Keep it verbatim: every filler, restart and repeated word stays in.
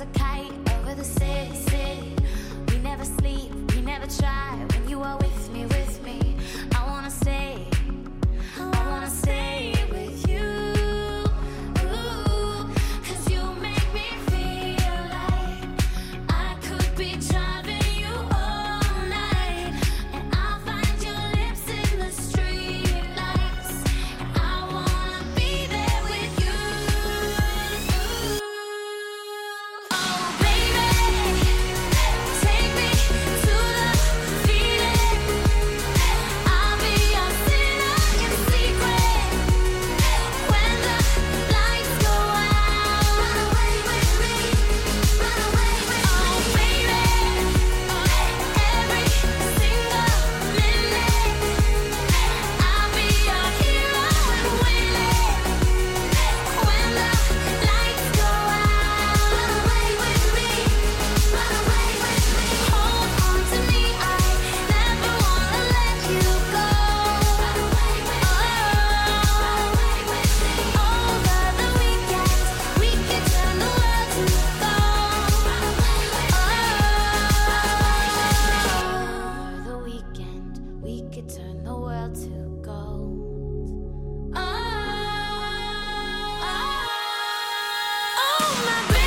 a kite over the city, city. We never sleep, we never try. When you are with me, with me, I wanna stay, I wanna stay with you. Ooh, 'cause you make me feel like I could be driving you all night, and I'll find your lips in the street lights, and I wanna be there with you. Oh baby, take me to the feeling. I'll be your sinner in secret. When the lights go out, run away with me, run away with me. Oh baby, every single minute, I'll be your hero and win it. When the lights go out, run away with me, run away with me. Hold on to me, I never wanna let you go. Run away with me, run away with me. Over the weekend, we could turn the world to gold. Run away with me, over the weekend, we could turn the world to gold. Oh, oh, oh, my baby.